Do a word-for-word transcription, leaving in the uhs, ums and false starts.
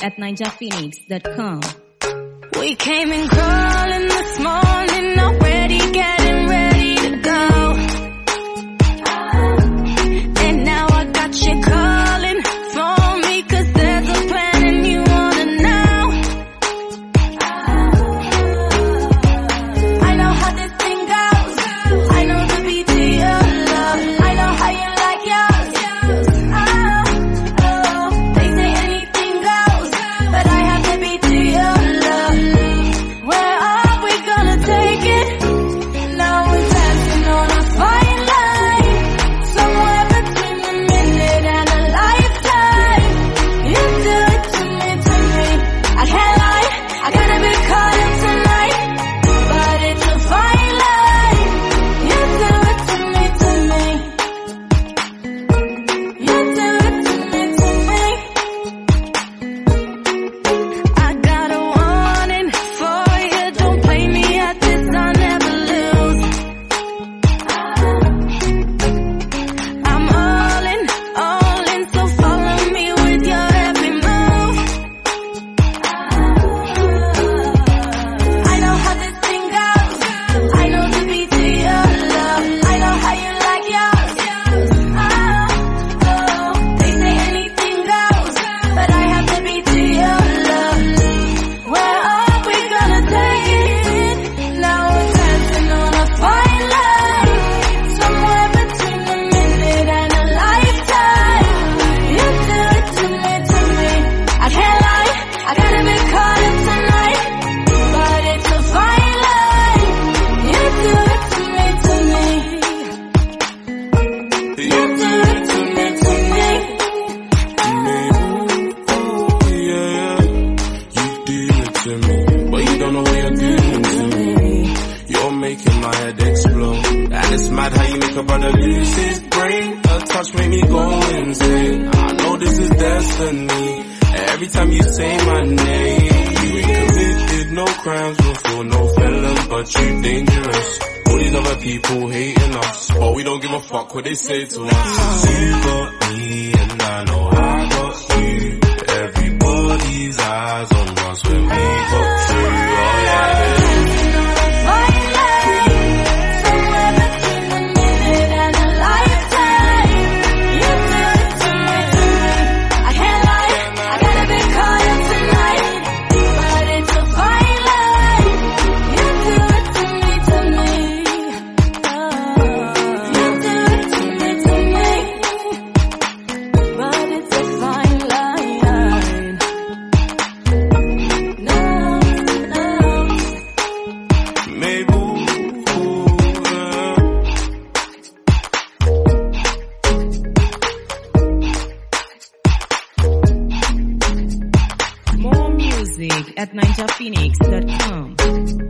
at ninja phoenix dot com. We came in crawling this morning, already getting ready to go. And now I got you calling for me, cause there's a plan and you wanna know. I know how this thing goes, I know the beat to your love, I know how you like yours. Oh, oh, they say anything goes, but I have the beat to your love. Where are we gonna take it? Now we're dancing on a fine line, somewhere between a minute and a lifetime. You do it to me, to me. I can't lie, I gotta be caught up tonight, but it's a fine line. You do it to me, to me. You do it to me, to me. I got a warning for you, don't play me at this, I never lose. I'm all in, all in, so follow me with your every move. I know how this thing goes, I know the beat to your love, I know how you like yours. Oh, oh, they say anything goes, but I have the beat to your love. Where are we gonna take it? Now we're dancing on a fine line, somewhere between a minute and a lifetime. You do it to me, to me. I can't lie, I gotta be caught up tonight, but it's a fine line. You do it to me, to me. You do it to me, to me. Yeah, you do it to me, but you don't know what you're doing to me. You're making my head explode, and it's mad how you make a brother lose his brain. A touch make me go insane. I know this is destiny. Every time you say my name, you ain't committed no crimes before, no felons, but you dangerous. All these other people hating us, but we don't give a fuck what they say to us. You got me, and I know I got you. Everybody's eyes on us when we got through. Oh yeah. Fine line, somewhere between a minute and a lifetime. You do it to me, to me. I can't lie, I gotta be caught up tonight, but it's a fine line. You do it to me, to me. You do it to me, to me. But it's a fine line. No, no. Maybe, ooh, yeah. More music at ninja phoenix dot com.